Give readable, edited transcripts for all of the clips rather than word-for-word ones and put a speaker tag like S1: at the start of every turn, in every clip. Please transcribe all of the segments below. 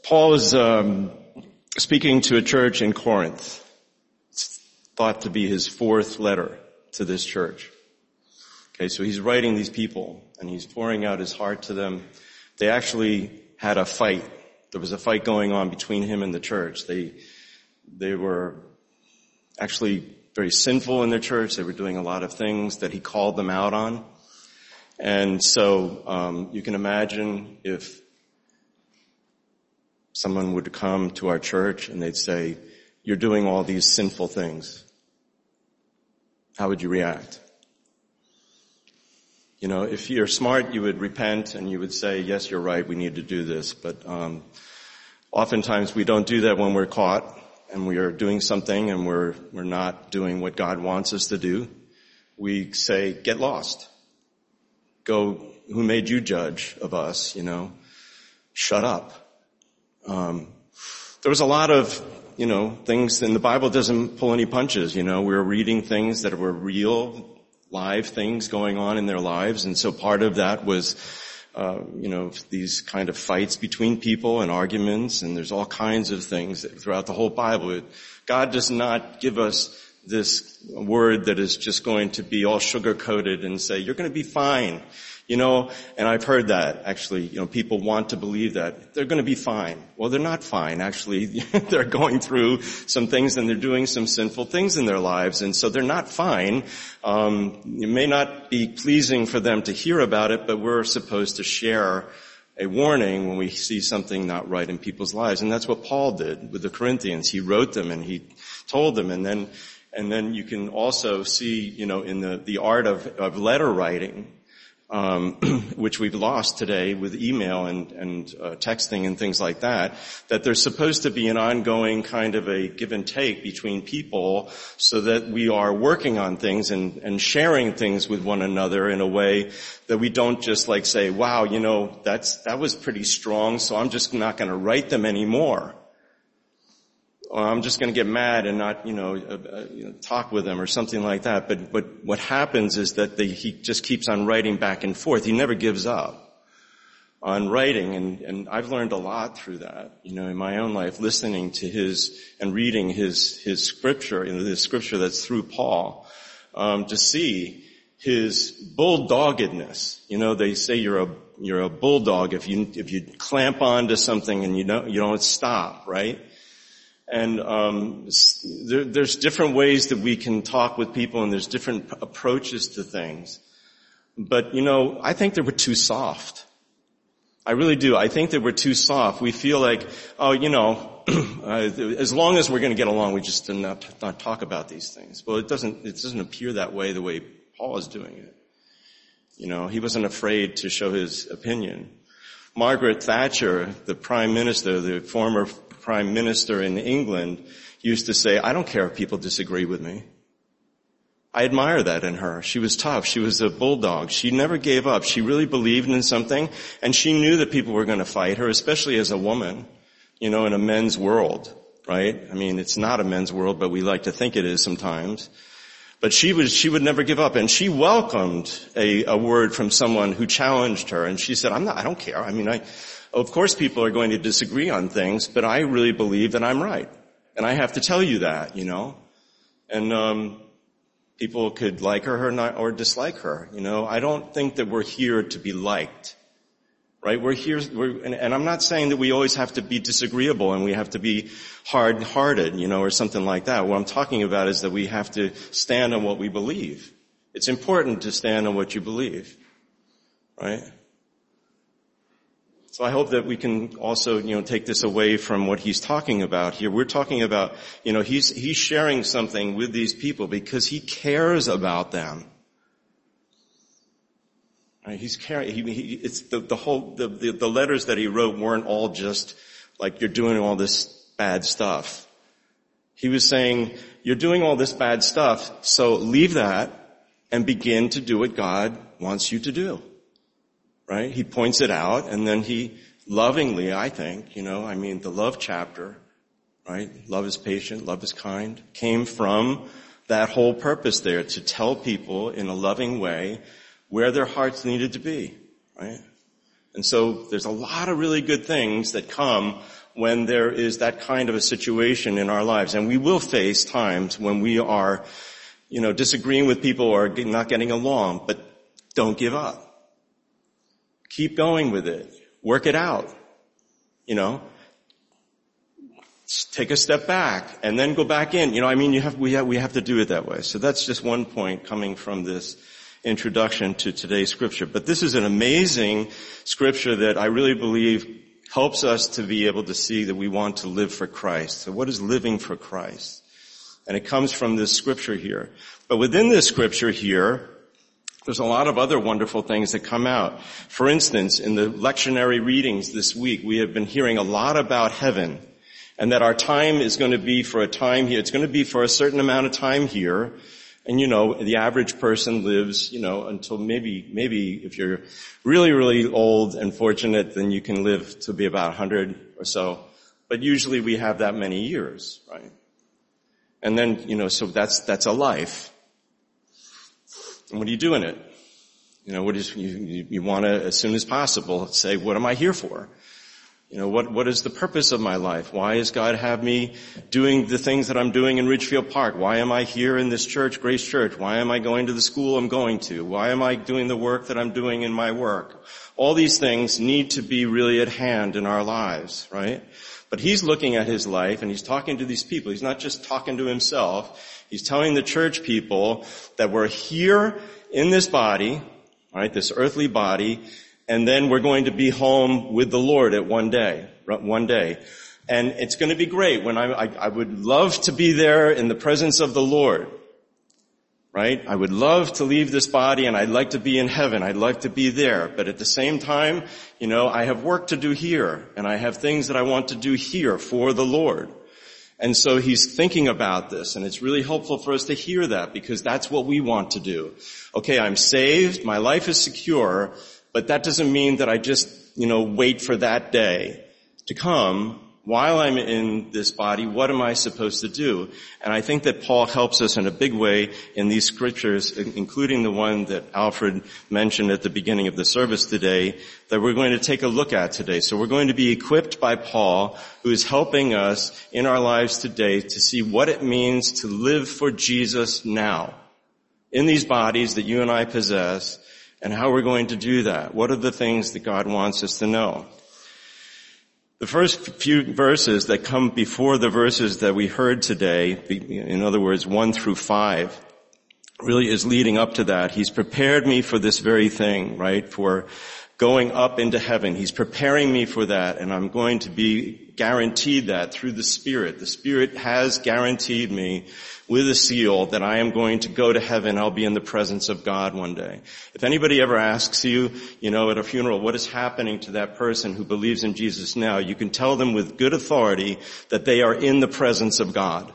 S1: Paul is speaking to a church in Corinth. It's thought to be his fourth letter to this church. Okay, so he's writing these people, and he's pouring out his heart to them. They actually had a fight. There was a fight going on between him and the church. They were actually very sinful in their church. They were doing a lot of things that he called them out on. And so you can imagine if someone would come to our church and they'd say, "You're doing all these sinful things." How would you react? You know, if you're smart, you would repent and you would say, "Yes, you're right, we need to do this." But oftentimes we don't do that when we're caught and we are doing something and we're not doing what God wants us to do. We say, "Get lost. Go, who made you judge of us, you know? Shut up." There was a lot of, things, and the Bible doesn't pull any punches, We're reading things that were real, live things going on in their lives, and so part of that was, these kind of fights between people and arguments, and there's all kinds of things throughout the whole Bible. God does not give us this word that is just going to be all sugar-coated and say, "You're going to be fine." And I've heard that actually, people want to believe that they're going to be fine. Well, they're not fine. Actually, they're going through some things and they're doing some sinful things in their lives. And so they're not fine. It may not be pleasing for them to hear about it, but we're supposed to share a warning when we see something not right in people's lives. And that's what Paul did with the Corinthians. He wrote them and he told them. And then you can also see, in the art of letter writing, which we've lost today with email and texting and things like that there's supposed to be an ongoing kind of a give and take between people so that we are working on things and sharing things with one another in a way that we don't just like say, "Wow, that was pretty strong, so I'm just not going to write them anymore. Or I'm just going to get mad and not, talk with them," or something like that. But what happens is that he just keeps on writing back and forth. He never gives up on writing, and I've learned a lot through that, in my own life, listening to his and reading his scripture, the scripture that's through Paul, to see his bulldoggedness. They say you're a bulldog if you clamp onto something and you don't stop, right? And there's different ways that we can talk with people, and there's different approaches to things. But, I think that we're too soft. I really do. I think that we're too soft. We feel like, as long as we're going to get along, we just do not talk about these things. Well, it doesn't appear that way the way Paul is doing it. He wasn't afraid to show his opinion. Margaret Thatcher, the Prime Minister, the former Prime Minister in England, used to say, "I don't care if people disagree with me." I admire that in her. She was tough. She was a bulldog. She never gave up. She really believed in something, and she knew that people were going to fight her, especially as a woman, in a men's world, right? I mean, it's not a men's world, but we like to think it is sometimes. But she would never give up, and she welcomed a word from someone who challenged her, and she said, I don't care. I mean, of course people are going to disagree on things, but I really believe that I'm right. And I have to tell you that, And people could like her or dislike her, I don't think that we're here to be liked, right? We're here, and I'm not saying that we always have to be disagreeable and we have to be hard-hearted, or something like that. What I'm talking about is that we have to stand on what we believe. It's important to stand on what you believe, right? So I hope that we can also, take this away from what he's talking about here. We're talking about, he's sharing something with these people because he cares about them. Right? He's caring. It's the letters that he wrote weren't all just like you're doing all this bad stuff. He was saying, you're doing all this bad stuff, so leave that and begin to do what God wants you to do. Right? He points it out, and then he lovingly, I think, the love chapter, right? Love is patient, love is kind, came from that whole purpose there, to tell people in a loving way where their hearts needed to be, right? And so there's a lot of really good things that come when there is that kind of a situation in our lives. And we will face times when we are, disagreeing with people or not getting along, but don't give up. Keep going with it. Work it out. Take a step back and then go back in. We have to do it that way. So that's just one point coming from this introduction to today's scripture. But this is an amazing scripture that I really believe helps us to be able to see that we want to live for Christ. So what is living for Christ? And it comes from this scripture here. But within this scripture here, there's a lot of other wonderful things that come out. For instance, in the lectionary readings this week, we have been hearing a lot about heaven, and that our time is going to be for a time here. It's going to be for a certain amount of time here. And the average person lives, until maybe if you're really, really old and fortunate, then you can live to be about 100 or so. But usually we have that many years, right? And then, so that's a life. And what do you do in it? You want to, as soon as possible, say, what am I here for? What is the purpose of my life? Why does God have me doing the things that I'm doing in Ridgefield Park? Why am I here in this church, Grace Church? Why am I going to the school I'm going to? Why am I doing the work that I'm doing in my work? All these things need to be really at hand in our lives, right? But he's looking at his life and he's talking to these people. He's not just talking to himself. He's telling the church people that we're here in this body, right, this earthly body, and then we're going to be home with the Lord at one day. And it's going to be great when I would love to be there in the presence of the Lord, right? I would love to leave this body and I'd like to be in heaven. I'd like to be there. But at the same time, I have work to do here and I have things that I want to do here for the Lord. And so he's thinking about this, and it's really helpful for us to hear that because that's what we want to do. Okay, I'm saved, my life is secure, but that doesn't mean that I just, wait for that day to come. While I'm in this body, what am I supposed to do? And I think that Paul helps us in a big way in these scriptures, including the one that Alfred mentioned at the beginning of the service today, that we're going to take a look at today. So we're going to be equipped by Paul, who is helping us in our lives today to see what it means to live for Jesus now, in these bodies that you and I possess, and how we're going to do that. What are the things that God wants us to know? The first few verses that come before the verses that we heard today, in other words, 1 through 5, really is leading up to that. He's prepared me for this very thing, right? For going up into heaven. He's preparing me for that, and I'm going to be guaranteed that through the Spirit. The Spirit has guaranteed me with a seal that I am going to go to heaven. I'll be in the presence of God one day. If anybody ever asks you, at a funeral, what is happening to that person who believes in Jesus now, you can tell them with good authority that they are in the presence of God.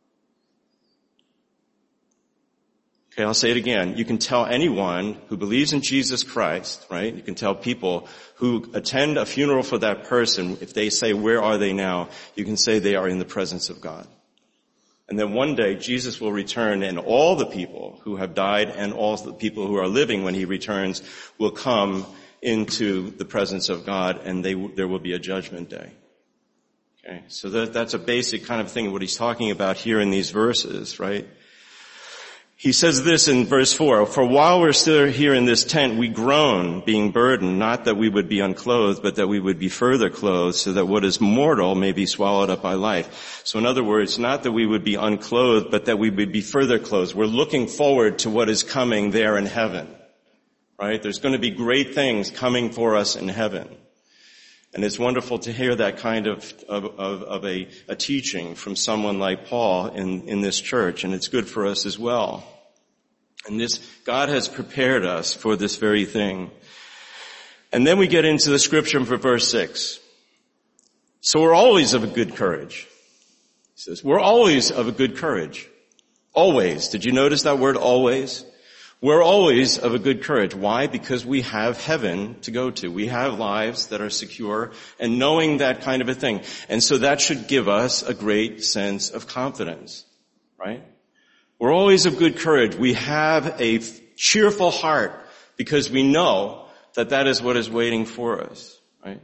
S1: Okay, I'll say it again. You can tell anyone who believes in Jesus Christ, right? You can tell people who attend a funeral for that person, if they say, where are they now? You can say they are in the presence of God. And then one day Jesus will return, and all the people who have died and all the people who are living when he returns will come into the presence of God, and there will be a judgment day. Okay, so that's a basic kind of thing, what he's talking about here in these verses, right? He says this in verse 4, for while we're still here in this tent, we groan, being burdened, not that we would be unclothed, but that we would be further clothed, so that what is mortal may be swallowed up by life. So in other words, not that we would be unclothed, but that we would be further clothed. We're looking forward to what is coming there in heaven, right? There's going to be great things coming for us in heaven. And it's wonderful to hear that kind of a teaching from someone like Paul in this church, and it's good for us as well. And God has prepared us for this very thing. And then we get into the scripture for verse 6. So we're always of a good courage. He says, we're always of a good courage. Always. Did you notice that word always? We're always of a good courage. Why? Because we have heaven to go to. We have lives that are secure, and knowing that kind of a thing. And so that should give us a great sense of confidence, right? We're always of good courage. We have a cheerful heart because we know that is what is waiting for us, right?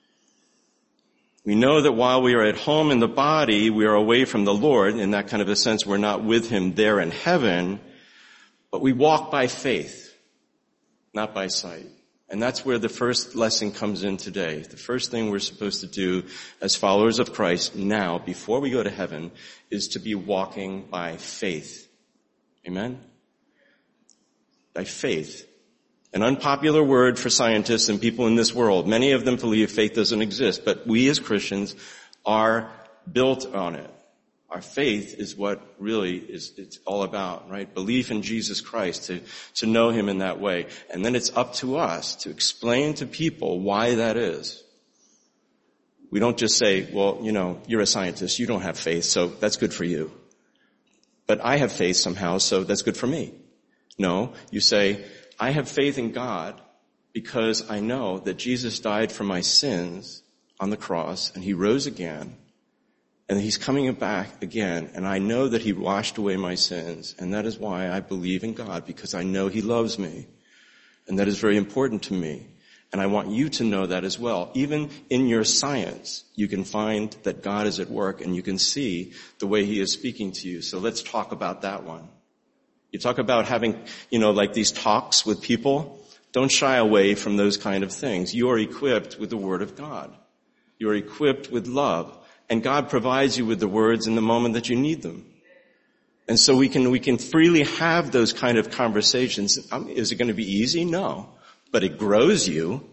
S1: We know that while we are at home in the body, we are away from the Lord. In that kind of a sense, we're not with him there in heaven, but we walk by faith, not by sight. And that's where the first lesson comes in today. The first thing we're supposed to do as followers of Christ now, before we go to heaven, is to be walking by faith. Amen? By faith. An unpopular word for scientists and people in this world. Many of them believe faith doesn't exist, but we as Christians are built on it. Our faith is what really it's all about, right? Belief in Jesus Christ, to know him in that way. And then it's up to us to explain to people why that is. We don't just say, well, you're a scientist, you don't have faith, so that's good for you. But I have faith somehow, so that's good for me. No, you say, I have faith in God because I know that Jesus died for my sins on the cross and he rose again and he's coming back again, and I know that he washed away my sins, and that is why I believe in God, because I know he loves me, and that is very important to me. And I want you to know that as well. Even in your science, you can find that God is at work and you can see the way he is speaking to you. So let's talk about that one. You talk about having, like these talks with people. Don't shy away from those kind of things. You are equipped with the Word of God. You are equipped with love. And God provides you with the words in the moment that you need them. And so we can freely have those kind of conversations. Is it going to be easy? No. But it grows you.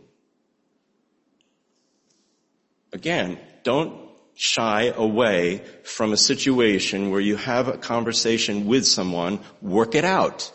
S1: Again, don't shy away from a situation where you have a conversation with someone. Work it out.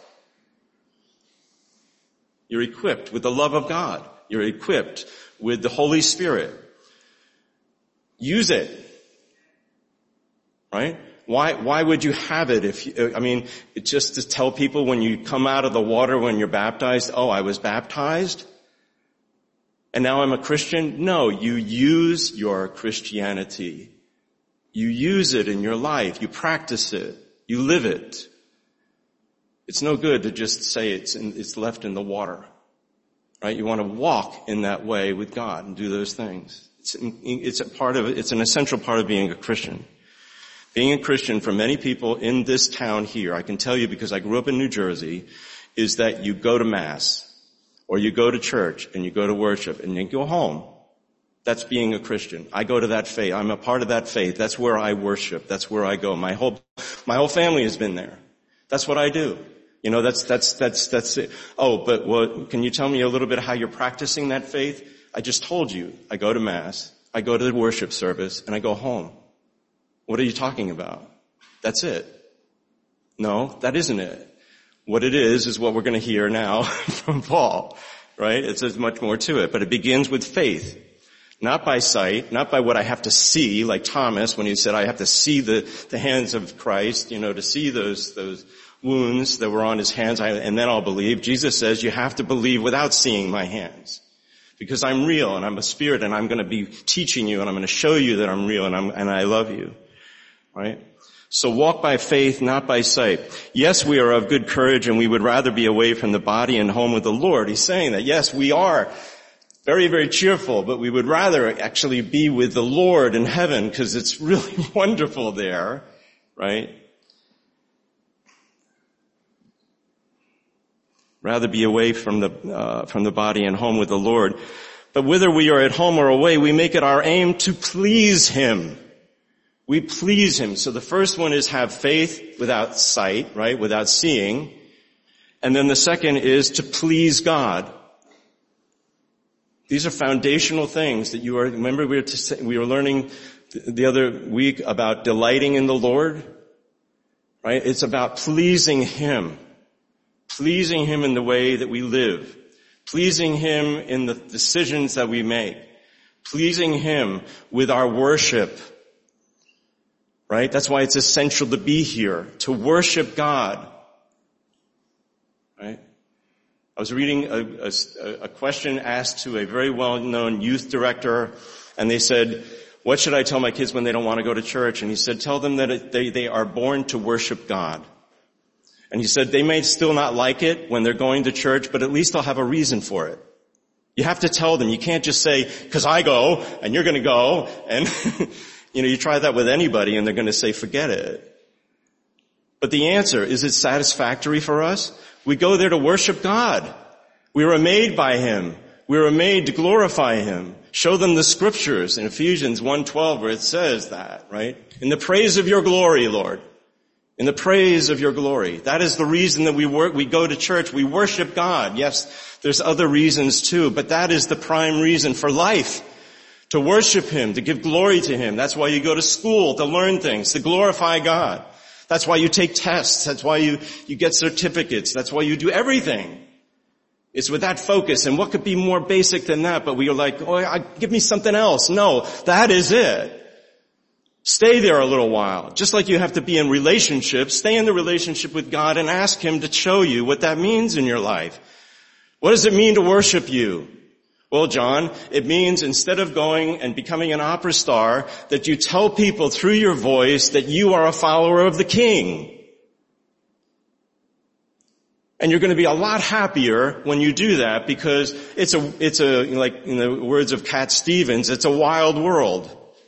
S1: You're equipped with the love of God. You're equipped with the Holy Spirit. Use it. Right? Why would you have it it's just to tell people when you come out of the water when you're baptized, oh, I was baptized and now I'm a Christian? No, you use your Christianity. You use it in your life. You practice it. You live it. It's no good to just say it's left in the water. Right? You want to walk in that way with God and do those things. It's an essential part of being a Christian. Being a Christian for many people in this town here, I can tell you because I grew up in New Jersey, is that you go to Mass, or you go to church, and you go to worship, and you go home. That's being a Christian. I go to that faith. I'm a part of that faith. That's where I worship. That's where I go. My whole family has been there. That's what I do. That's it. Oh, but can you tell me a little bit how you're practicing that faith? I just told you. I go to Mass, I go to the worship service, and I go home. What are you talking about? That's it. No, that isn't it. What it is what we're going to hear now from Paul, right? There's much more to it, but it begins with faith. Not by sight, not by what I have to see, like Thomas when he said, I have to see the hands of Christ, to see those wounds that were on his hands, and then I'll believe. Jesus says you have to believe without seeing my hands. Because I'm real and I'm a spirit and I'm going to be teaching you and I'm going to show you that I'm real and I love you. Right? So walk by faith, not by sight. Yes, we are of good courage and we would rather be away from the body and home with the Lord. He's saying that, yes, we are very, very cheerful, but we would rather actually be with the Lord in heaven because it's really wonderful there, right? Rather be away from the body and home with the Lord. But whether we are at home or away, we make it our aim to please Him. We please Him. So the first one is have faith without sight, right? Without seeing. And then the second is to please God. These are foundational things that remember we were learning the other week about delighting in the Lord, right? It's about pleasing Him. Pleasing Him in the way that we live. Pleasing Him in the decisions that we make. Pleasing Him with our worship. Right? That's why it's essential to be here, to worship God. Right? I was reading a question asked to a very well-known youth director, and they said, what should I tell my kids when they don't want to go to church? And he said, tell them that they are born to worship God. And he said, they may still not like it when they're going to church, but at least they'll have a reason for it. You have to tell them. You can't just say, 'cause I go, and you're gonna go, and you try that with anybody and they're gonna say, forget it. But the answer, is it satisfactory for us? We go there to worship God. We were made by Him. We were made to glorify Him. Show them the scriptures in Ephesians 1:12 where it says that, right? In the praise of your glory, Lord. In the praise of your glory. That is the reason that we go to church. We worship God. Yes, there's other reasons too, but that is the prime reason for life. To worship Him, to give glory to Him. That's why you go to school, to learn things, to glorify God. That's why you take tests. That's why you get certificates. That's why you do everything. It's with that focus. And what could be more basic than that? But we are like, give me something else. No, that is it. Stay there a little while. Just like you have to be in relationships, stay in the relationship with God and ask Him to show you what that means in your life. What does it mean to worship you? Well, John, it means instead of going and becoming an opera star, that you tell people through your voice that you are a follower of the King. And you're going to be a lot happier when you do that because it's a, like in the words of Cat Stevens, it's a wild world.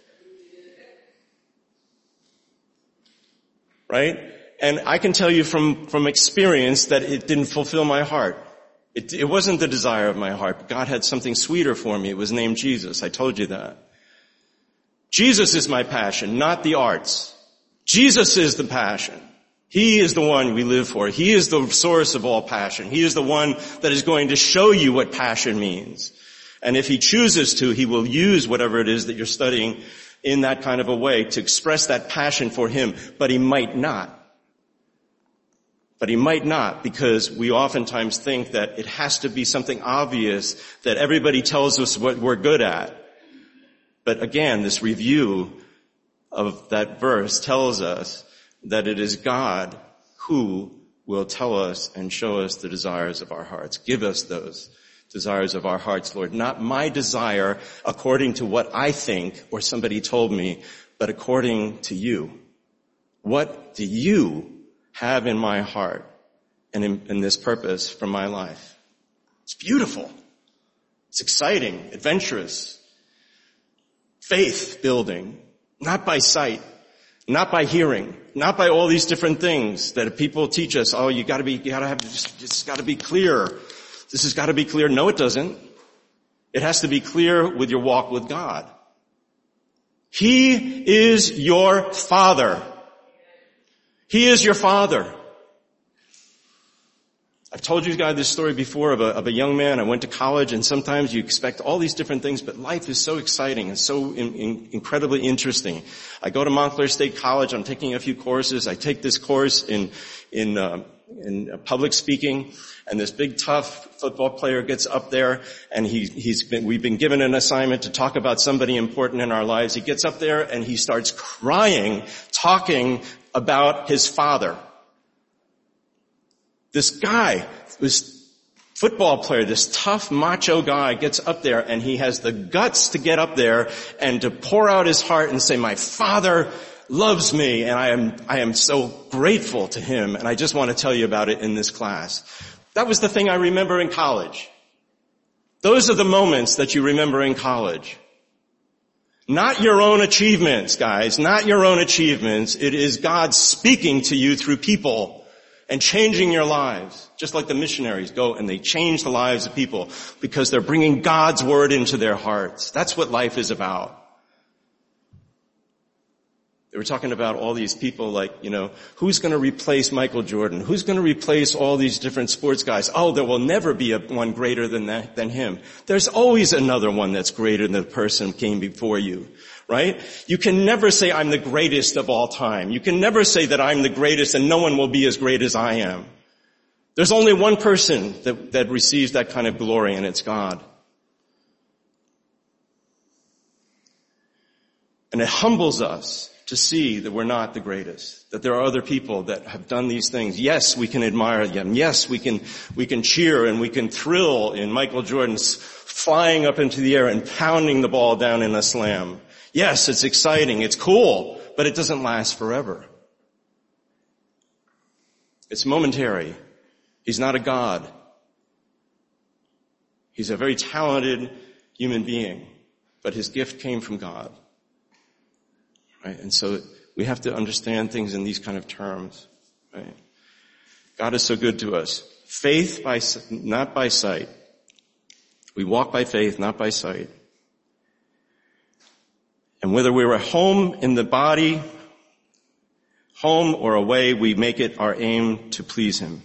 S1: Right? And I can tell you from experience that it didn't fulfill my heart. It wasn't the desire of my heart, but God had something sweeter for me. It was named Jesus. I told you that. Jesus is my passion, not the arts. Jesus is the passion. He is the one we live for. He is the source of all passion. He is the one that is going to show you what passion means. And if He chooses to, He will use whatever it is that you're studying in that kind of a way to express that passion for Him. But He might not. But He might not, because we oftentimes think that it has to be something obvious that everybody tells us what we're good at. But again, this review of that verse tells us that it is God who will tell us and show us the desires of our hearts. Give us those desires of our hearts, Lord. Not my desire according to what I think or somebody told me, but according to you. What do you have in my heart and in this purpose for my life? It's beautiful. It's exciting, adventurous, faith building, not by sight, not by hearing, not by all these different things that people teach us. Oh, it's gotta be clear. This has got to be clear. No, it doesn't. It has to be clear with your walk with God. He is your Father. He is your Father. I've told you guys this story before of a young man. I went to college, and sometimes you expect all these different things, but life is so exciting and so incredibly interesting. I go to Montclair State College. I'm taking a few courses. I take this course in public speaking, and this big tough football player gets up there, and we've been given an assignment to talk about somebody important in our lives. He gets up there and he starts crying, talking about his father. This guy, this football player, this tough macho guy gets up there, and he has the guts to get up there and to pour out his heart and say, my father loves me, and I am so grateful to him, and I just want to tell you about it in this class. That was the thing I remember in college. Those are the moments that you remember in college. Not your own achievements, guys, not your own achievements. It is God speaking to you through people and changing your lives. Just like the missionaries go and they change the lives of people because they're bringing God's word into their hearts. That's what life is about. They were talking about all these people like, who's going to replace Michael Jordan? Who's going to replace all these different sports guys? Oh, there will never be one greater than him. There's always another one that's greater than the person who came before you, right? You can never say I'm the greatest of all time. You can never say that I'm the greatest and no one will be as great as I am. There's only one person that receives that kind of glory, and it's God. And it humbles us to see that we're not the greatest, that there are other people that have done these things. Yes, we can admire them. Yes, we can cheer and we can thrill in Michael Jordan's flying up into the air and pounding the ball down in a slam. Yes, it's exciting, it's cool, but it doesn't last forever. It's momentary. He's not a God. He's a very talented human being, but his gift came from God. Right? And so we have to understand things in these kind of terms. Right? God is so good to us. Faith not by sight. We walk by faith, not by sight. And whether we're at home in the body, home or away, we make it our aim to please him.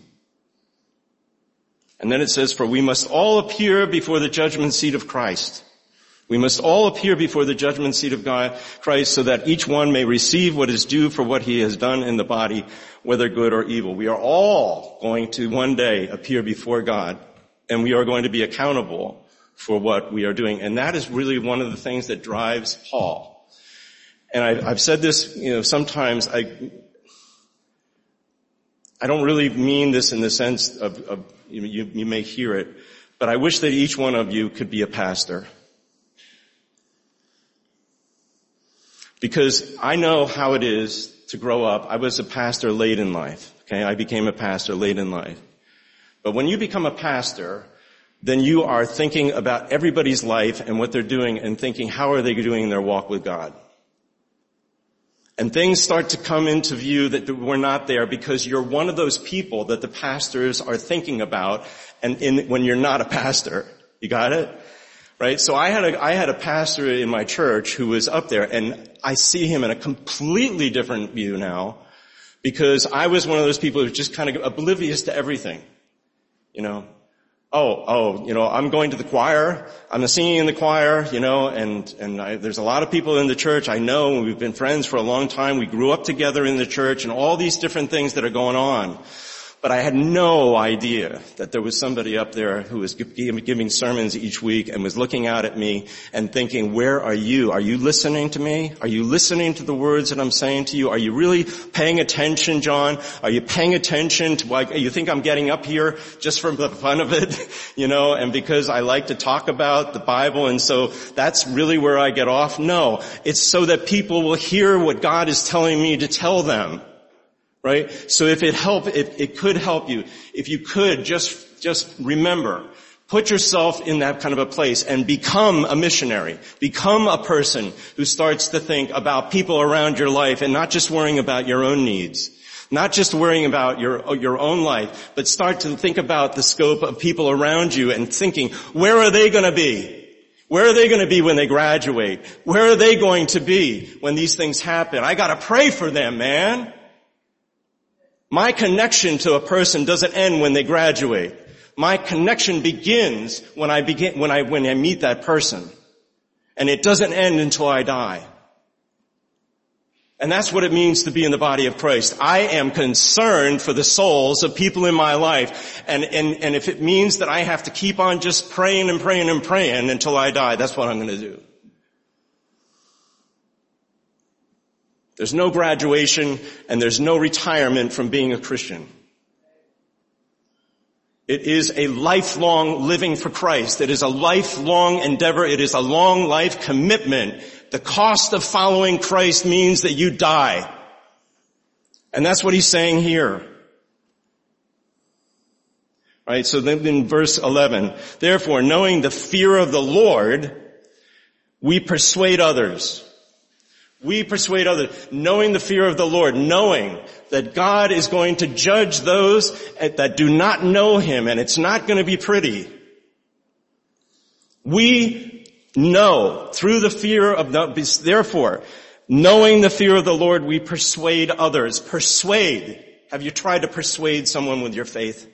S1: And then it says, for we must all appear before the judgment seat of Christ. We must all appear before the judgment seat of Christ so that each one may receive what is due for what he has done in the body, whether good or evil. We are all going to one day appear before God, and we are going to be accountable for what we are doing. And that is really one of the things that drives Paul. And I've said this, sometimes I don't really mean this in the sense of you may hear it, but I wish that each one of you could be a pastor. Because I know how it is to grow up. I was a pastor late in life. Okay, I became a pastor late in life. But when you become a pastor, then you are thinking about everybody's life and what they're doing and thinking, how are they doing in their walk with God? And things start to come into view that were not there because you're one of those people that the pastors are thinking about when you're not a pastor. You got it? Right? So I had a pastor in my church who was up there, and I see him in a completely different view now because I was one of those people who was just kind of oblivious to everything. I'm going to the choir. I'm singing in the choir, there's a lot of people in the church I know. We've been friends for a long time. We grew up together in the church and all these different things that are going on. But I had no idea that there was somebody up there who was giving sermons each week and was looking out at me and thinking, where are you? Are you listening to me? Are you listening to the words that I'm saying to you? Are you really paying attention, John? Are you paying attention to why you think I'm getting up here just for the fun of it? And because I like to talk about the Bible and so that's really where I get off? No, it's so that people will hear what God is telling me to tell them. Right? So if it could help you, if you could just remember, put yourself in that kind of a place and become a missionary. Become a person who starts to think about people around your life and not just worrying about your own needs. Not just worrying about your own life, but start to think about the scope of people around you and thinking, where are they going to be? Where are they going to be when they graduate? Where are they going to be when these things happen? I got to pray for them, man. My connection to a person doesn't end when they graduate. My connection begins when I meet that person. And it doesn't end until I die. And that's what it means to be in the body of Christ. I am concerned for the souls of people in my life. And if it means that I have to keep on just praying and praying and praying until I die, that's what I'm going to do. There's no graduation and there's no retirement from being a Christian. It is a lifelong living for Christ. It is a lifelong endeavor. It is a long life commitment. The cost of following Christ means that you die. And that's what he's saying here. Right? So then in verse 11, therefore, knowing the fear of the Lord, we persuade others. We persuade others, knowing the fear of the Lord, knowing that God is going to judge those that do not know him, and it's not going to be pretty. We know through the fear of therefore, knowing the fear of the Lord, we persuade others. Persuade. Have you tried to persuade someone with your faith?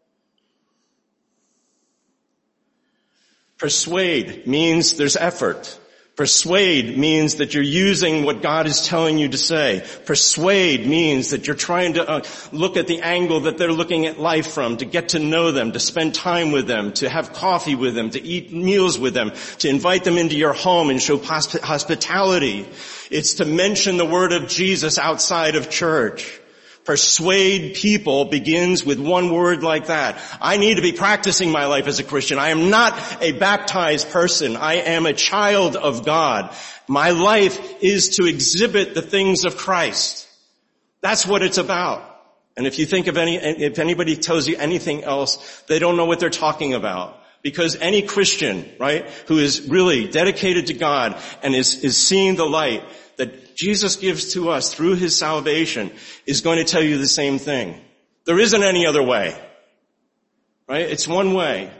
S1: Persuade means there's effort. Persuade means that you're using what God is telling you to say. Persuade means that you're trying to look at the angle that they're looking at life from, to get to know them, to spend time with them, to have coffee with them, to eat meals with them, to invite them into your home and show hospitality. It's to mention the word of Jesus outside of church. Persuade people begins with one word like that. I need to be practicing my life as a Christian. I am not a baptized person. I am a child of God. My life is to exhibit the things of Christ. That's what it's about. And if you think of if anybody tells you anything else, they don't know what they're talking about. Because any Christian, right, who is really dedicated to God and is seeing the light that Jesus gives to us through his salvation is going to tell you the same thing. There isn't any other way. Right? It's one way.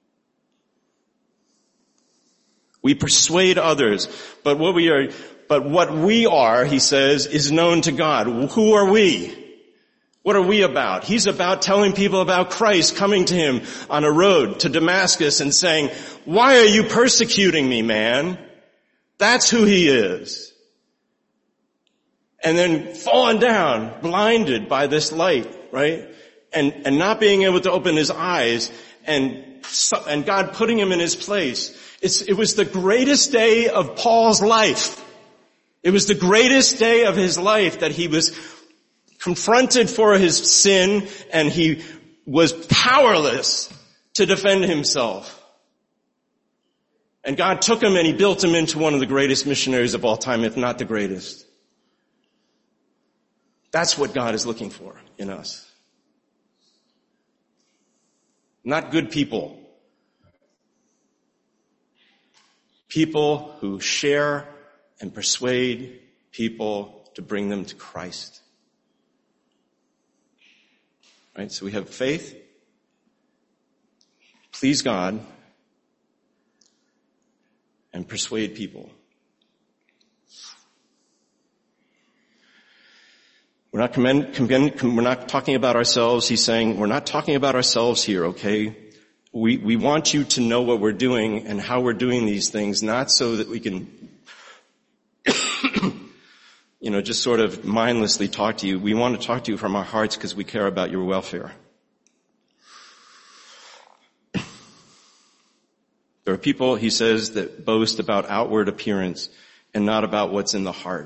S1: We persuade others, but what we are, he says, is known to God. Who are we? What are we about? He's about telling people about Christ coming to him on a road to Damascus and saying, why are you persecuting me, man? That's who he is. And then falling down, blinded by this light, right? And not being able to open his eyes and God putting him in his place. It was the greatest day of Paul's life. It was the greatest day of his life that he was confronted for his sin and he was powerless to defend himself. And God took him and he built him into one of the greatest missionaries of all time, if not the greatest. That's what God is looking for in us. Not good people. People who share and persuade people to bring them to Christ. Right? So we have faith, please God, and persuade people. We're not talking about ourselves. He's saying we're not talking about ourselves here, okay? We want you to know what we're doing and how we're doing these things, not so that we can, just sort of mindlessly talk to you. We want to talk to you from our hearts because we care about your welfare. There are people, he says, that boast about outward appearance and not about what's in the heart.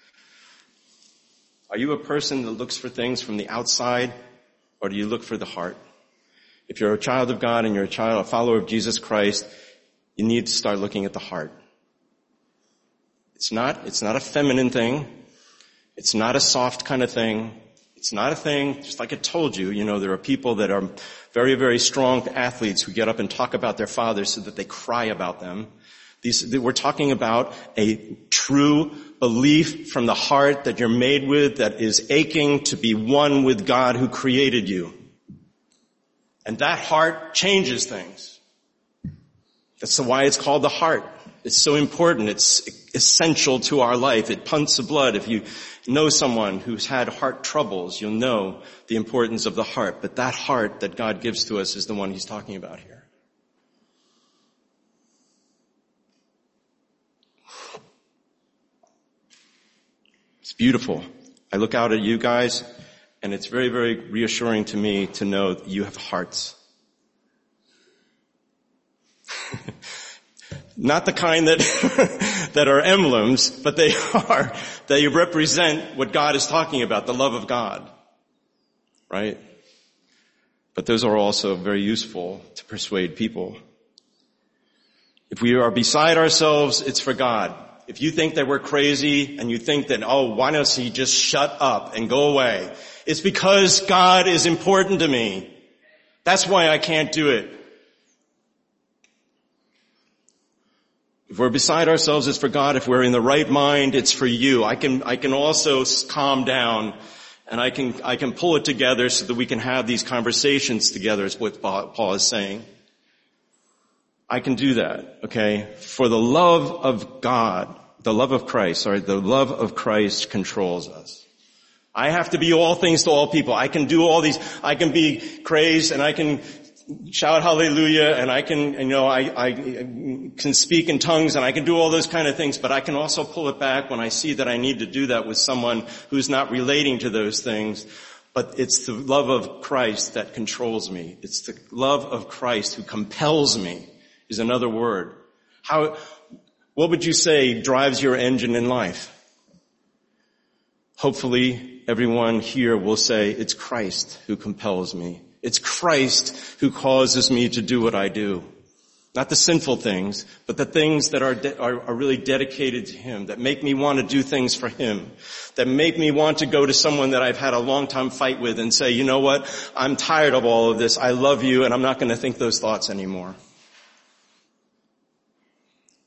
S1: Are you a person that looks for things from the outside, or do you look for the heart? If you're a child of God and you're a follower of Jesus Christ, you need to start looking at the heart. It's not a feminine thing. It's not a soft kind of thing. It's not a thing, just like I told you, there are people that are very, very strong athletes who get up and talk about their fathers so that they cry about them. We're talking about a true belief from the heart that you're made with, that is aching to be one with God who created you. And that heart changes things. That's why it's called the heart. It's so important. It's essential to our life. It pumps the blood. If you know someone who's had heart troubles, you'll know the importance of the heart. But that heart that God gives to us is the one he's talking about here. It's beautiful. I look out at you guys, and it's very, very reassuring to me to know that you have hearts. Not the kind that are emblems, but they represent what God is talking about, the love of God. Right? But those are also very useful to persuade people. If we are beside ourselves, it's for God. If you think that we're crazy and you think that, why doesn't he just shut up and go away? It's because God is important to me. That's why I can't do it. If we're beside ourselves, it's for God. If we're in the right mind, it's for you. I can also calm down and I can pull it together so that we can have these conversations together, is what Paul is saying. I can do that, okay? For the love of God, the love of Christ controls us. I have to be all things to all people. I can do all these, I can be crazed and I can shout hallelujah and I can speak in tongues and I can do all those kind of things, but I can also pull it back when I see that I need to do that with someone who's not relating to those things. But it's the love of Christ that controls me. It's the love of Christ who compels me, is another word. What would you say drives your engine in life? Hopefully everyone here will say, it's Christ who compels me. It's Christ who causes me to do what I do. Not the sinful things, but the things that are really dedicated to him, that make me want to do things for him, that make me want to go to someone that I've had a long time fight with and say, you know what, I'm tired of all of this, I love you, and I'm not going to think those thoughts anymore.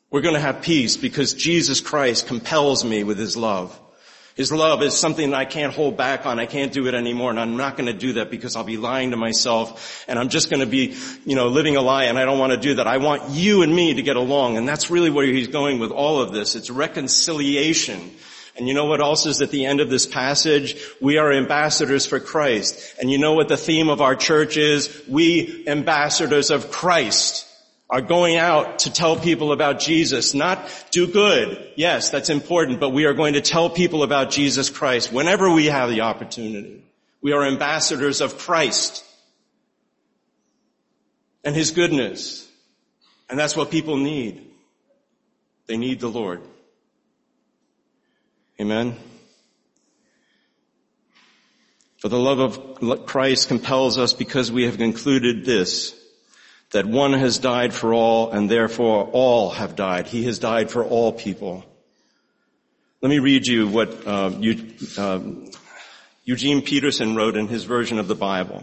S1: We're going to have peace because Jesus Christ compels me with his love. His love is something that I can't hold back on. I can't do it anymore, and I'm not going to do that because I'll be lying to myself, and I'm just going to be, living a lie, and I don't want to do that. I want you and me to get along, and that's really where he's going with all of this. It's reconciliation. And you know what else is at the end of this passage? We are ambassadors for Christ. And you know what the theme of our church is? We, ambassadors of Christ, are going out to tell people about Jesus, not do good. Yes, that's important, but we are going to tell people about Jesus Christ whenever we have the opportunity. We are ambassadors of Christ and his goodness. And that's what people need. They need the Lord. Amen. For the love of Christ compels us because we have concluded this, that one has died for all, and therefore all have died. He has died for all people. Let me read you what Eugene Peterson wrote in his version of the Bible.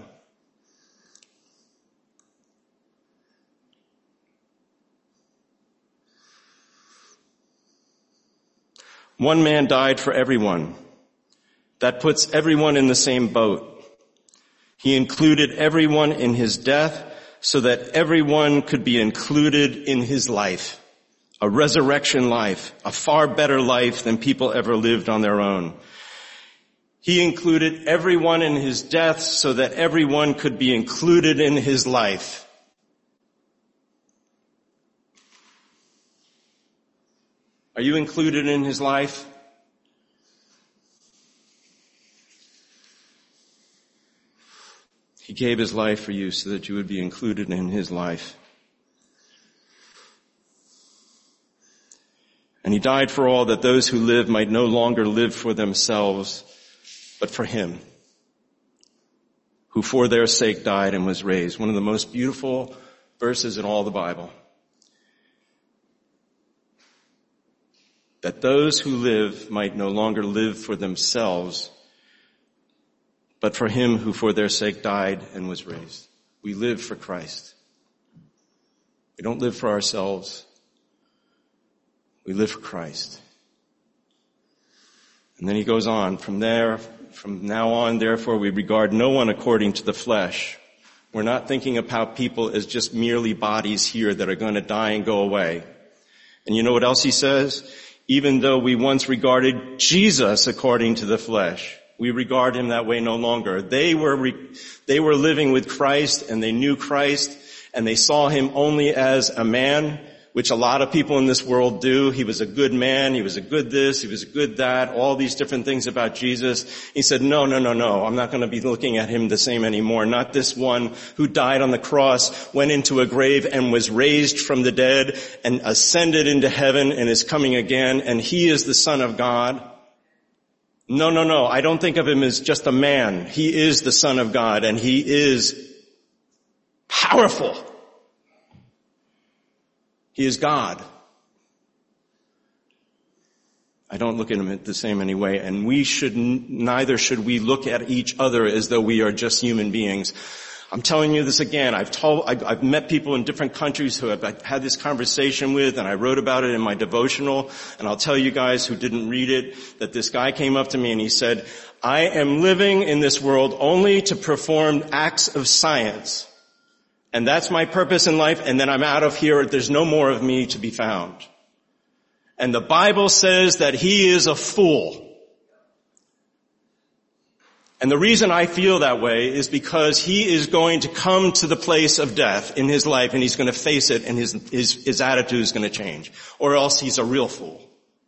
S1: One man died for everyone. That puts everyone in the same boat. He included everyone in his death, so that everyone could be included in his life, a resurrection life, a far better life than people ever lived on their own. He included everyone in his death so that everyone could be included in his life. Are you included in his life? He gave his life for you so that you would be included in his life. And he died for all, that those who live might no longer live for themselves, but for him, who for their sake died and was raised. One of the most beautiful verses in all the Bible. That those who live might no longer live for themselves, but for him who for their sake died and was raised. We live for Christ. We don't live for ourselves. We live for Christ. And then he goes on, from now on, therefore, we regard no one according to the flesh. We're not thinking about people as just merely bodies here that are going to die and go away. And you know what else he says? Even though we once regarded Jesus according to the flesh, we regard him that way no longer. They were living with Christ, and they knew Christ, and they saw him only as a man, which a lot of people in this world do. He was a good man, he was a good this, he was a good that, all these different things about Jesus. He said, no, I'm not going to be looking at him the same anymore. Not this one who died on the cross, went into a grave and was raised from the dead and ascended into heaven and is coming again, and he is the Son of God. No. I don't think of him as just a man. He is the Son of God, and he is powerful. He is God. I don't look at him the same anyway, and neither should we look at each other as though we are just human beings. I'm telling you this again. I've met people in different countries who I've had this conversation with, and I wrote about it in my devotional, and I'll tell you guys who didn't read it, that this guy came up to me and he said, I am living in this world only to perform acts of science. And that's my purpose in life, and then I'm out of here. There's no more of me to be found. And the Bible says that he is a fool. And the reason I feel that way is because he is going to come to the place of death in his life, and he's going to face it, and his attitude is going to change. Or else he's a real fool.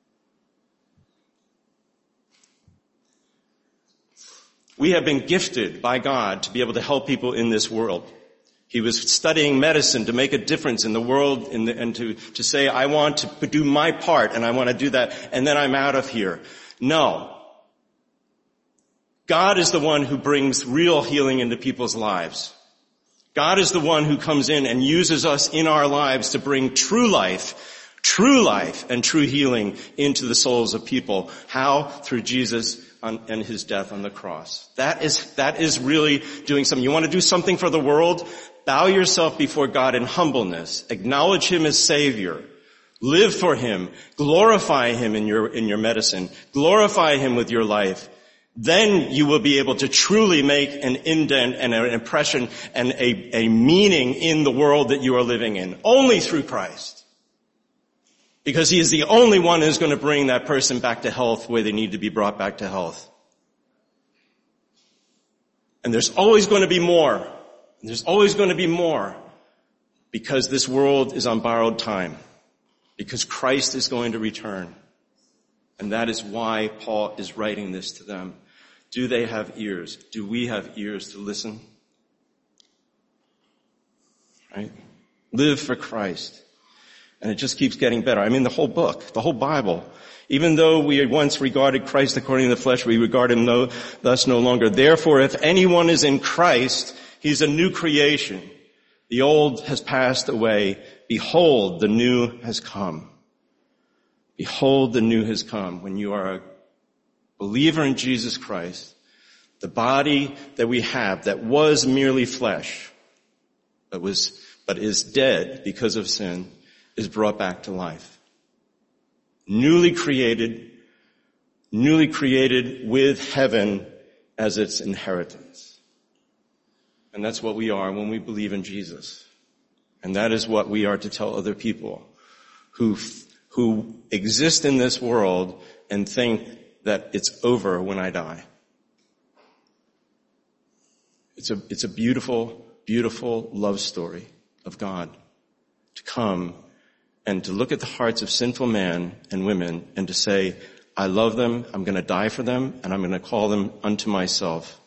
S1: We have been gifted by God to be able to help people in this world. He was studying medicine to make a difference in the world and to say, I want to do my part and I want to do that, and then I'm out of here. No. God is the one who brings real healing into people's lives. God is the one who comes in and uses us in our lives to bring true life and true healing into the souls of people. How? Through Jesus and his death on the cross. That is really doing something. You want to do something for the world? Bow yourself before God in humbleness. Acknowledge him as Savior. Live for Him. Glorify Him in your medicine. Glorify Him with your life. Then you will be able to truly make an indent and an impression and a meaning in the world that you are living in. Only through Christ. Because He is the only one who's going to bring that person back to health where they need to be brought back to health. And there's always going to be more. There's always going to be more. Because this world is on borrowed time. Because Christ is going to return. And that is why Paul is writing this to them. Do they have ears? Do we have ears to listen? Right? Live for Christ. And it just keeps getting better. I mean, the whole book, the whole Bible. Even though we once regarded Christ according to the flesh, we regard Him thus no longer. Therefore, if anyone is in Christ, he's a new creation. The old has passed away. Behold, the new has come. Behold, the new has come. When you are a believer in Jesus Christ, the body that we have that was merely flesh, but is dead because of sin, is brought back to life. Newly created with heaven as its inheritance. And that's what we are when we believe in Jesus. And that is what we are to tell other people who exist in this world and think that it's over when I die. It's a beautiful, beautiful love story of God to come and to look at the hearts of sinful men and women and to say, I love them, I'm going to die for them, and I'm going to call them unto myself.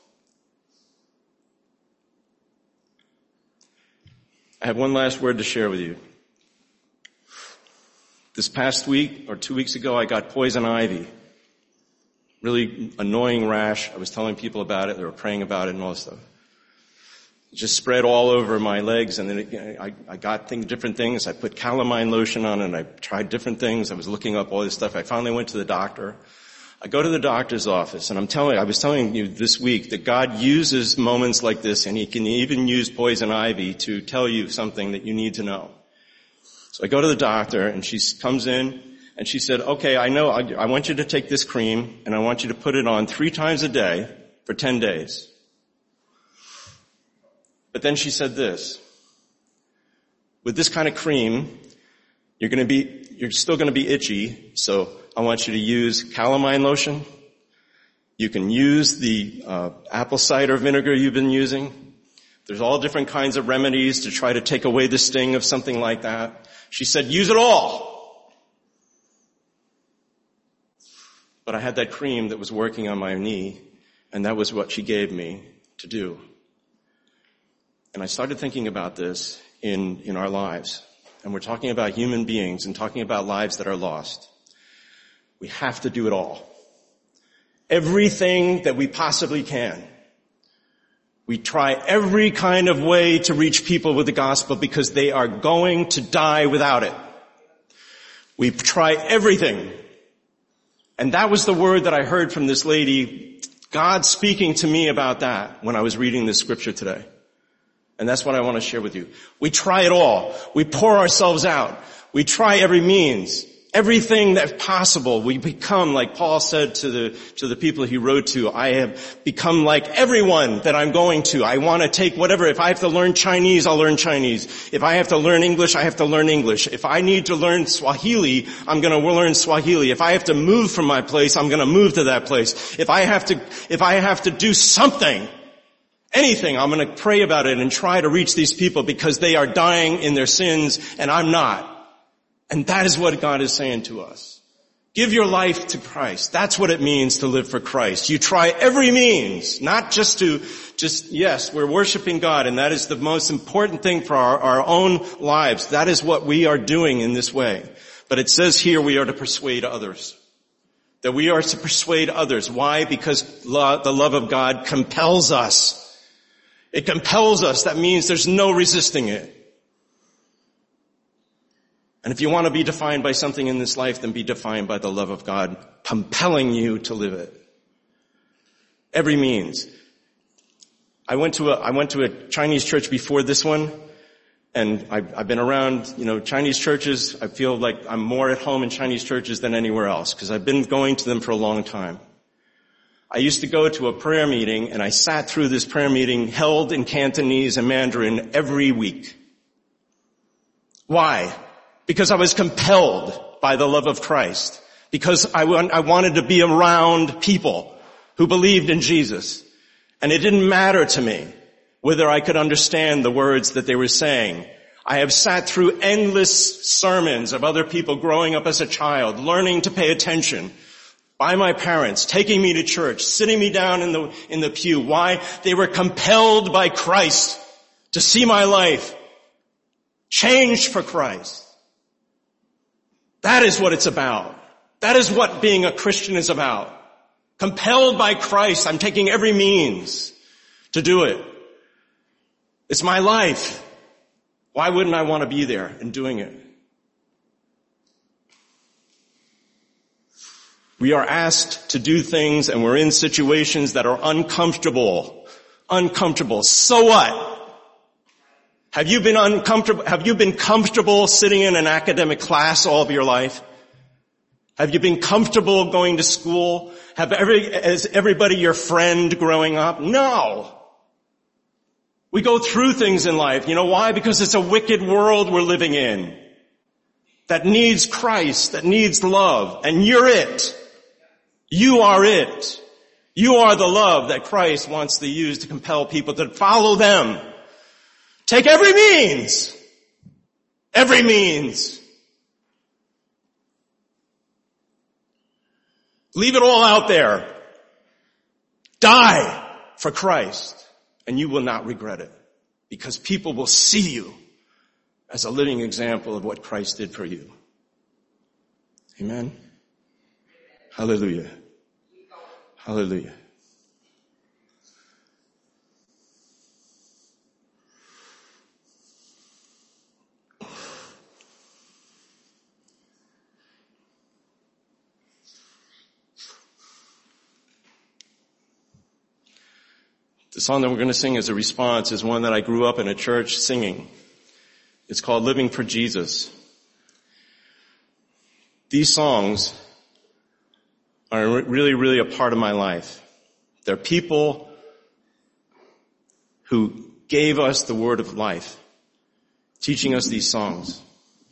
S1: I have one last word to share with you. This past week or 2 weeks ago, I got poison ivy. Really annoying rash. I was telling people about it. They were praying about it and all this stuff. It just spread all over my legs, and then I got different things. I put calamine lotion on it, and I tried different things. I was looking up all this stuff. I finally went to the doctor. I go to the doctor's office, and I was telling you this week that God uses moments like this, and He can even use poison ivy to tell you something that you need to know. So I go to the doctor, and she comes in, and she said, okay, I know, I want you to take this cream, and I want you to put it on 3 times a day for 10 days. But then she said this, with this kind of cream, you're still going to be itchy, so I want you to use calamine lotion. You can use the apple cider vinegar you've been using. There's all different kinds of remedies to try to take away the sting of something like that. She said, use it all. But I had that cream that was working on my knee, and that was what she gave me to do. And I started thinking about this in our lives. And we're talking about human beings and talking about lives that are lost. We have to do it all. Everything that we possibly can. We try every kind of way to reach people with the gospel because they are going to die without it. We try everything. And that was the word that I heard from this lady, God speaking to me about that when I was reading this scripture today. And that's what I want to share with you. We try it all. We pour ourselves out. We try every means. Everything that's possible. We become, like Paul said to the people he wrote to, I have become like everyone that I'm going to. I want to take whatever. If I have to learn Chinese, I'll learn Chinese. If I have to learn English, I have to learn English. If I need to learn Swahili, I'm going to learn Swahili. If I have to move from my place, I'm going to move to that place. If I have to do something, anything, I'm going to pray about it and try to reach these people because they are dying in their sins and I'm not. And that is what God is saying to us. Give your life to Christ. That's what it means to live for Christ. You try every means, not yes, we're worshiping God, and that is the most important thing for our own lives. That is what we are doing in this way. But it says here we are to persuade others. That we are to persuade others. Why? Because the love of God compels us. It compels us. That means there's no resisting it. And if you want to be defined by something in this life, then be defined by the love of God compelling you to live it. Every means. I went to a Chinese church before this one, And I've been around, Chinese churches. I feel like I'm more at home in Chinese churches than anywhere else because I've been going to them for a long time. I used to go to a prayer meeting and I sat through this prayer meeting held in Cantonese and Mandarin every week. Why? Because I was compelled by the love of Christ. Because I wanted to be around people who believed in Jesus. And it didn't matter to me whether I could understand the words that they were saying. I have sat through endless sermons of other people growing up as a child, learning to pay attention by my parents, taking me to church, sitting me down in the pew. Why? They were compelled by Christ to see my life changed for Christ. That is what it's about. That is what being a Christian is about. Compelled by Christ, I'm taking every means to do it. It's my life. Why wouldn't I want to be there and doing it? We are asked to do things and we're in situations that are uncomfortable. Uncomfortable. So what? Have you been uncomfortable? Have you been comfortable sitting in an academic class all of your life? Have you been comfortable going to school? Is everybody your friend growing up? No. We go through things in life. You know why? Because it's a wicked world we're living in that needs Christ, that needs love. And you're it. You are it. You are the love that Christ wants to use to compel people to follow them. Take every means. Every means. Leave it all out there. Die for Christ. And you will not regret it. Because people will see you as a living example of what Christ did for you. Amen? Hallelujah. Hallelujah. The song that we're going to sing as a response is one that I grew up in a church singing. It's called Living for Jesus. These songs are really, really a part of my life. They're people who gave us the word of life, teaching us these songs.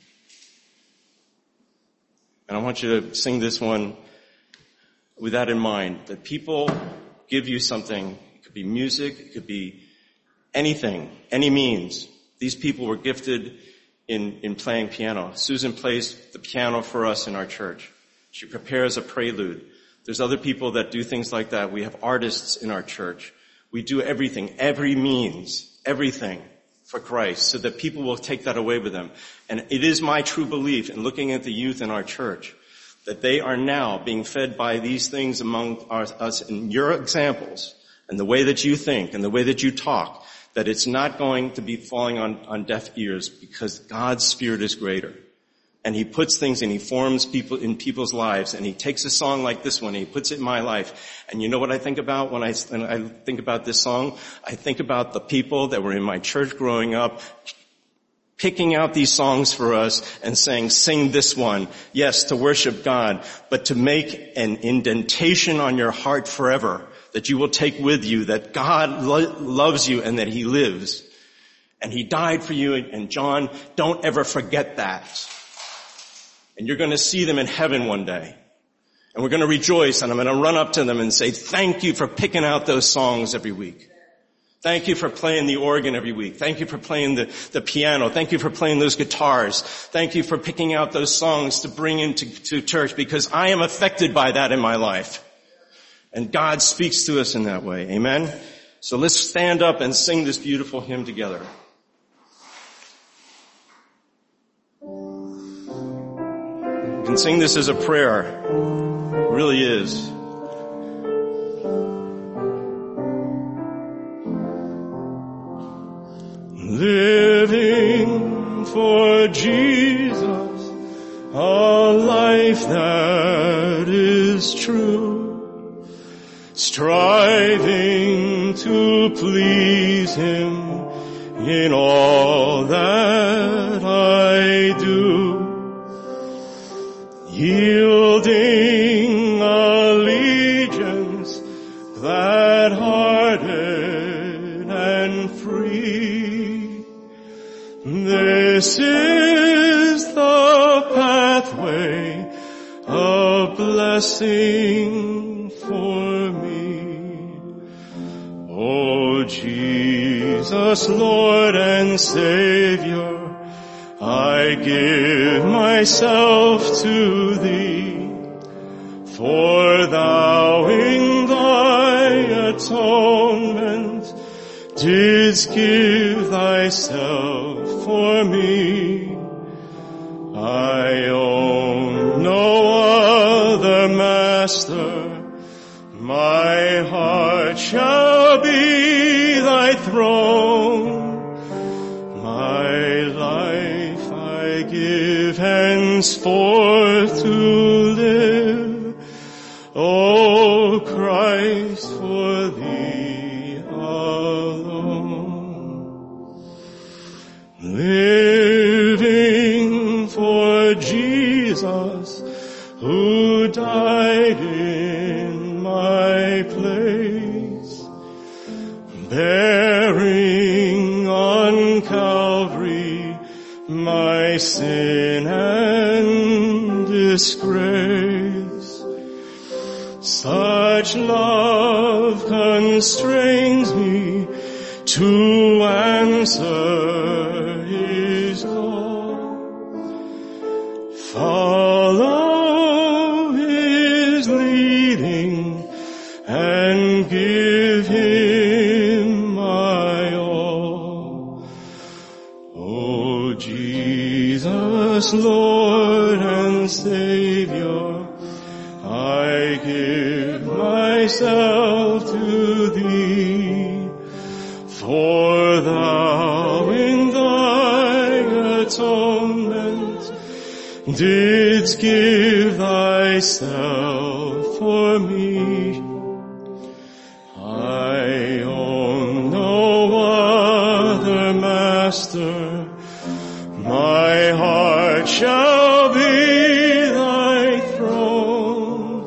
S1: And I want you to sing this one with that in mind, that people give you something. It could be music, it could be anything, any means. These people were gifted in playing piano. Susan plays the piano for us in our church. She prepares a prelude. There's other people that do things like that. We have artists in our church. We do everything, every means, everything for Christ so that people will take that away with them. And it is my true belief in looking at the youth in our church that they are now being fed by these things among us in your examples and the way that you think and the way that you talk, that it's not going to be falling on deaf ears because God's Spirit is greater. And He puts things and He forms people in people's lives, and He takes a song like this one and He puts it in my life. And you know what I think about when I think about this song? I think about the people that were in my church growing up, picking out these songs for us and saying, sing this one. Yes, to worship God, but to make an indentation on your heart forever, that you will take with you, that God loves you and that He lives. And He died for you. And John, don't ever forget that. And you're going to see them in heaven one day. And we're going to rejoice, and I'm going to run up to them and say, thank you for picking out those songs every week. Thank you for playing the organ every week. Thank you for playing the piano. Thank you for playing those guitars. Thank you for picking out those songs to bring into church, because I am affected by that in my life. And God speaks to us in that way. Amen? So let's stand up and sing this beautiful hymn together. You can sing this as a prayer. It really is. Living for Jesus, a life that is true, striving to please Him in all that I do, yielding allegiance, glad-hearted and free. This is the pathway of blessing for me. O Jesus, Lord and Savior, I give myself to Thee, for Thou in Thy atonement didst give Thyself for me. I own no other master, my heart shall be Thy throne. My life I give henceforth to live, O Christ, for Thee alone. Living for Jesus, who died in my place, bearing on Calvary my sin and disgrace. Such love constrains me to answer His call. Follow His leading and give Him my all. O Jesus, Lord and Savior, I give myself to Thee, for Thou in Thy atonement didst give Thyself for me. I own no other master, my heart shall be Thy throne.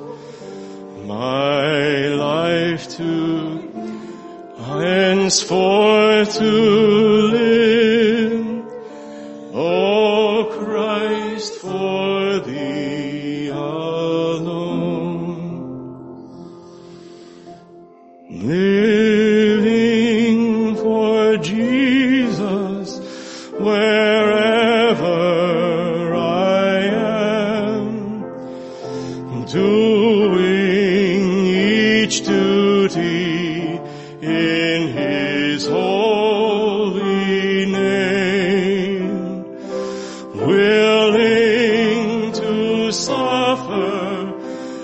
S1: My life to henceforth to live, O Christ, for Thee alone. Living for Jesus wherever I am, doing each duty in His holy name, willing to suffer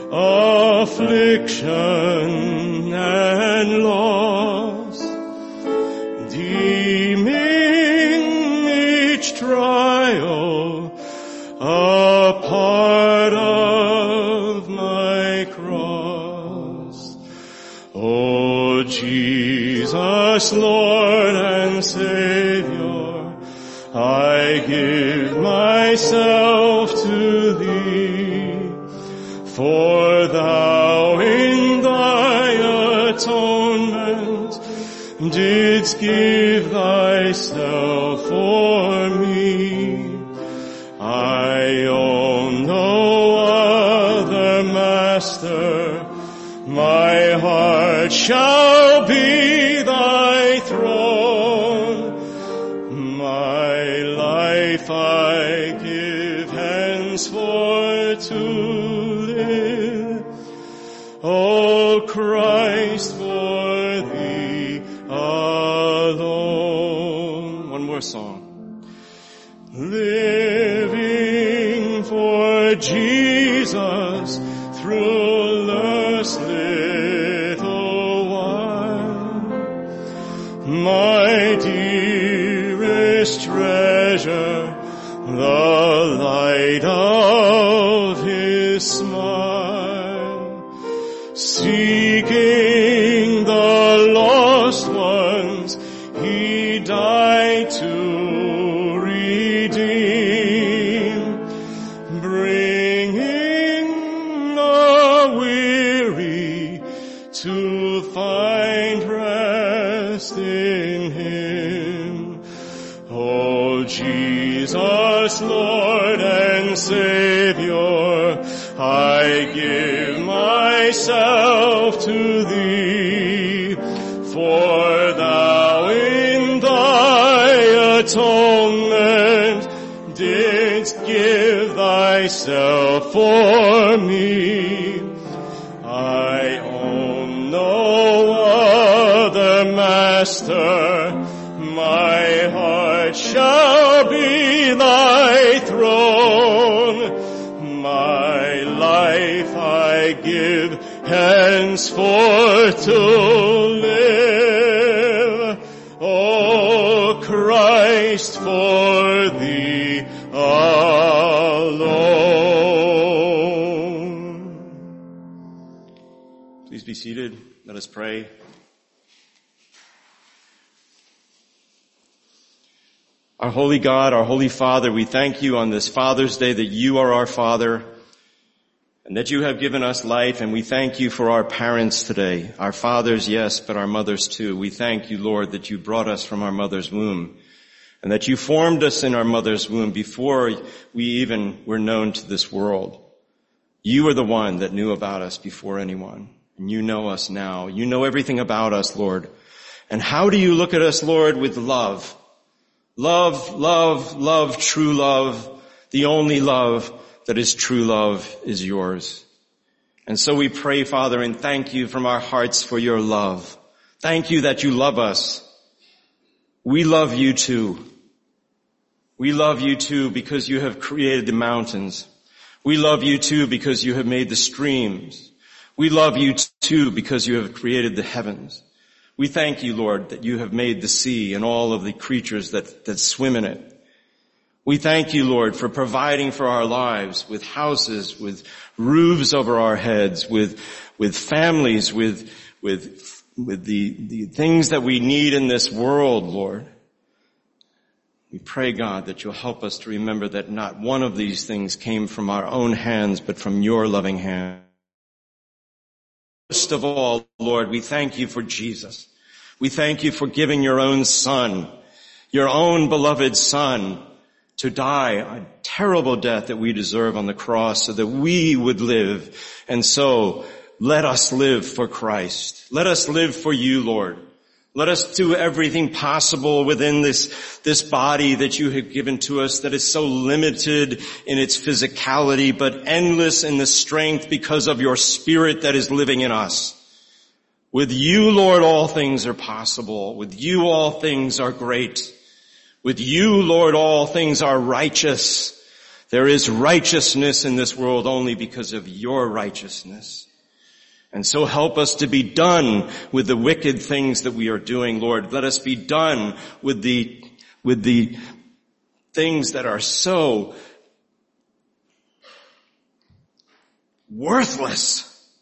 S1: affliction and loss, deeming each trial a part of my cross. O Jesus, Lord and Savior, I give myself to Thee, for Thou in Thy atonement didst give Thyself for me. I own no other master, my heart shall be Thy throne. My life I give henceforth to live, O Christ, for Thee alone. One more song. Living for Jesus through love's little while, my dearest treasure, the light of His smile, seeking the lost ones, He died to find rest in Him. O Jesus, Lord and Savior, I give myself to Thee, for Thou in Thy atonement didst give Thyself for me. I own no other master, my heart shall be Thy throne. My life I give henceforth to live, O Christ, for Thee alone. Please be seated. Let us pray. Our holy God, our holy Father, we thank You on this Father's Day that You are our Father and that You have given us life, and we thank You for our parents today. Our fathers, yes, but our mothers too. We thank You, Lord, that You brought us from our mother's womb and that You formed us in our mother's womb before we even were known to this world. You are the one that knew about us before anyone, and You know us now. You know everything about us, Lord. And how do You look at us, Lord? With love. Love, love, love, true love. The only love that is true love is Yours. And so we pray, Father, and thank You from our hearts for Your love. Thank You that You love us. We love You too. We love You too because You have created the mountains. We love You too because You have made the streams. We love You too because You have created the heavens. We thank You, Lord, that You have made the sea and all of the creatures that swim in it. We thank You, Lord, for providing for our lives with houses, with roofs over our heads, with families, with the things that we need in this world, Lord. We pray, God, that You'll help us to remember that not one of these things came from our own hands, but from Your loving hand. First of all, Lord, we thank You for Jesus. We thank You for giving Your own Son, Your own beloved Son, to die a terrible death that we deserve on the cross so that we would live. And so let us live for Christ. Let us live for You, Lord. Let us do everything possible within this body that You have given to us that is so limited in its physicality, but endless in the strength because of Your Spirit that is living in us. With You, Lord, all things are possible. With You, all things are great. With You, Lord, all things are righteous. There is righteousness in this world only because of Your righteousness. And so help us to be done with the wicked things that we are doing, Lord. Let us be done with the things that are so worthless.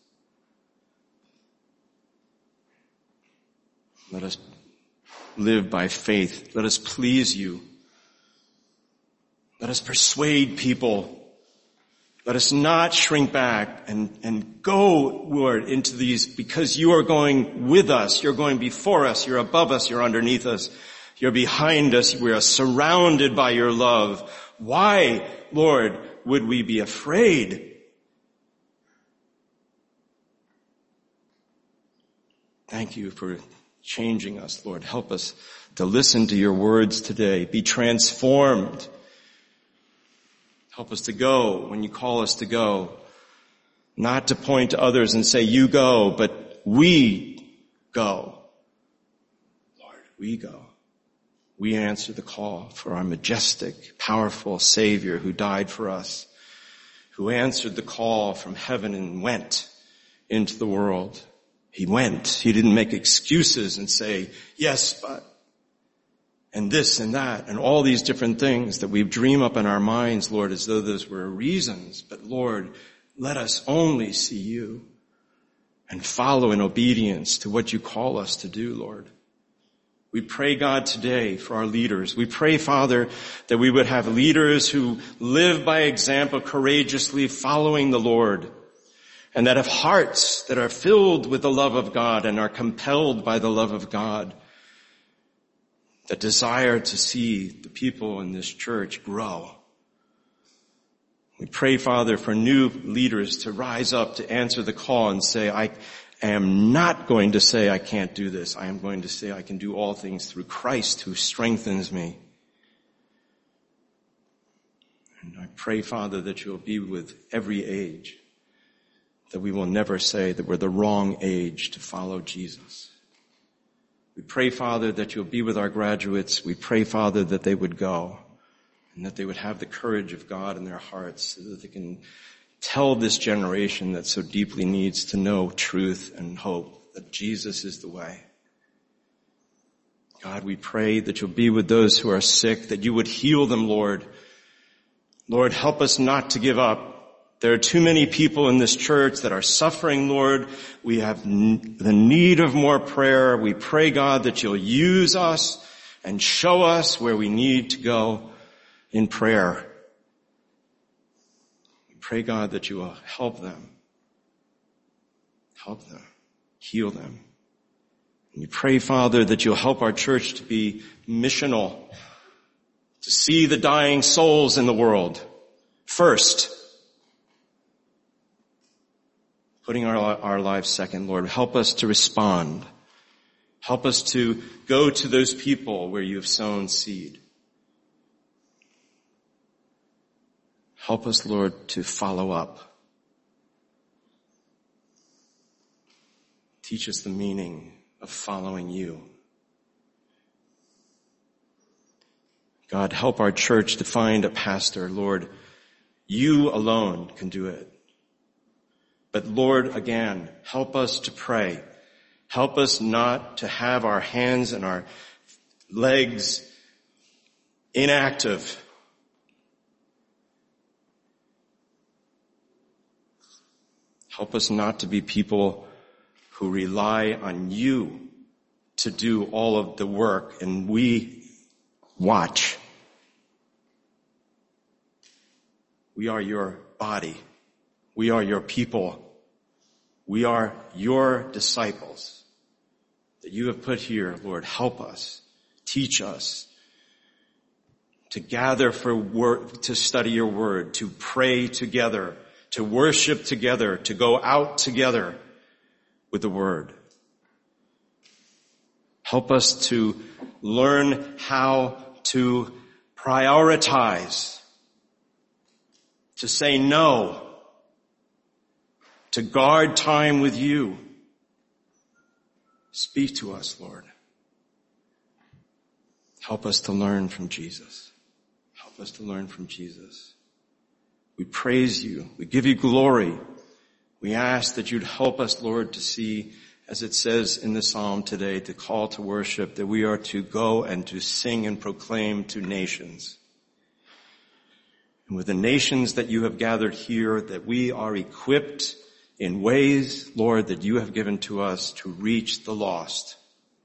S1: Let us live by faith. Let us please You. Let us persuade people. Let us not shrink back and go, Lord, into these because You are going with us. You're going before us. You're above us. You're underneath us. You're behind us. We are surrounded by Your love. Why, Lord, would we be afraid? Thank You for changing us, Lord. Help us to listen to Your words today. Be transformed. Help us to go when You call us to go. Not to point to others and say, You go, but we go. Lord, we go. We answer the call for our majestic, powerful Savior who died for us, who answered the call from heaven and went into the world. He went. He didn't make excuses and say, yes, but, and this and that, and all these different things that we dream up in our minds, Lord, as though those were reasons. But Lord, let us only see You and follow in obedience to what You call us to do, Lord. We pray, God, today for our leaders. We pray, Father, that we would have leaders who live by example, courageously following the Lord. and that have hearts that are filled with the love of God and are compelled by the love of God, that desire to see the people in this church grow. We pray, Father, for new leaders to rise up to answer the call and say, I am not going to say I can't do this. I am going to say I can do all things through Christ who strengthens me. And I pray, Father, that you'll be with every age, that we will never say that we're the wrong age to follow Jesus. We pray, Father, that you'll be with our graduates. We pray, Father, that they would go and that they would have the courage of God in their hearts so that they can tell this generation that so deeply needs to know truth and hope that Jesus is the way. God, we pray that you'll be with those who are sick, that you would heal them, Lord. Lord, help us not to give up. There are too many people in this church that are suffering, Lord. We have the need of more prayer. We pray, God, that you'll use us and show us where we need to go in prayer. We pray, God, that you will help them, heal them. And we pray, Father, that you'll help our church to be missional, to see the dying souls in the world first, putting our lives second. Lord, help us to respond. Help us to go to those people where you have sown seed. Help us, Lord, to follow up. Teach us the meaning of following you. God, help our church to find a pastor. Lord, you alone can do it. But Lord, again, help us to pray. Help us not to have our hands and our legs inactive. Help us not to be people who rely on you to do all of the work and we watch. We are your body. We are your people. We are your disciples that you have put here. Lord, help us. Teach us to gather for work, to study your word, to pray together, to worship together, to go out together with the word. Help us to learn how to prioritize, to say no, to guard time with you. Speak to us, Lord. Help us to learn from Jesus. Help us to learn from Jesus. We praise you. We give you glory. We ask that you'd help us, Lord, to see, as it says in the psalm today, the call to worship, that we are to go and to sing and proclaim to nations. And with the nations that you have gathered here, that we are equipped in ways, Lord, that you have given to us to reach the lost.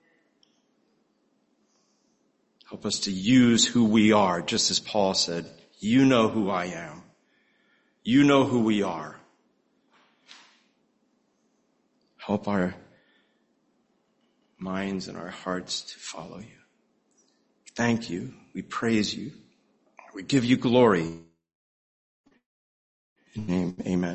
S1: Help us to use who we are, just as Paul said, you know who I am. You know who we are. Help our minds and our hearts to follow you. Thank you. We praise you. We give you glory. In your name, amen.